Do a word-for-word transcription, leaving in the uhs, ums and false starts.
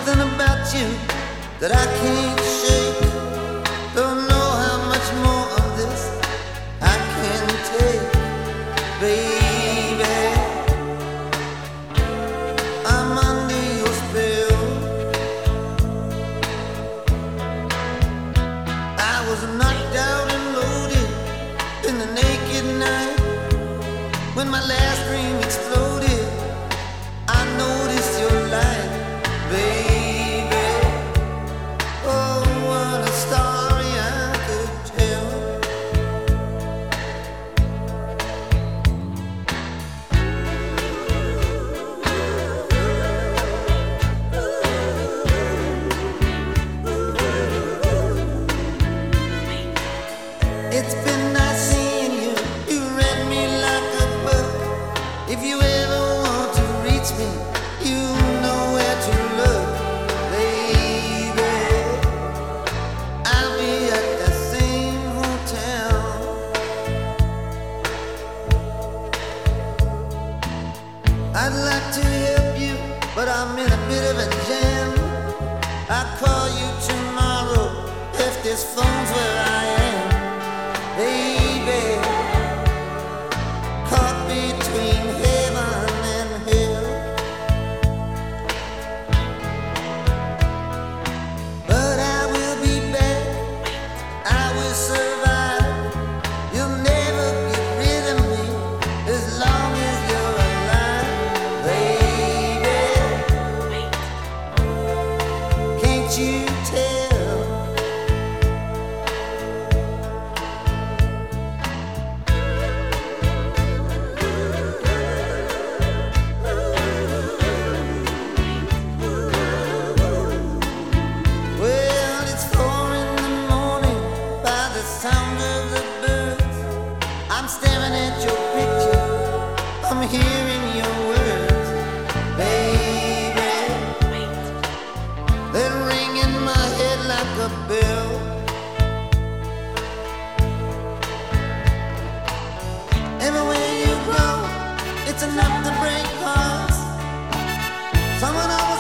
something about you that I can't shake. Don't know how much more of this I can take, baby. I'm under your spell. I was knocked out and loaded in the naked night. When my last dream exploded, I noticed your light, baby. Oh, what a story I could tell. It's been nice seeing you. You read me like a book. If you ever want to reach me, you know where to look, baby. I'll be at the same hotel. I'd like to help you, but I'm in a bit of a jam. I'll call you tomorrow if this phone's where I am, baby. Caught between heaven and hell. But I will be back, I will survive. You'll never get rid of me as long as you're alive, baby. Can't you tell? Well, it's four in the morning by the sound of the birds. I'm staring at your picture, I'm hearing your words, baby. They ring in my head like a bell. Everywhere you go, it's enough to break hearts. Someone always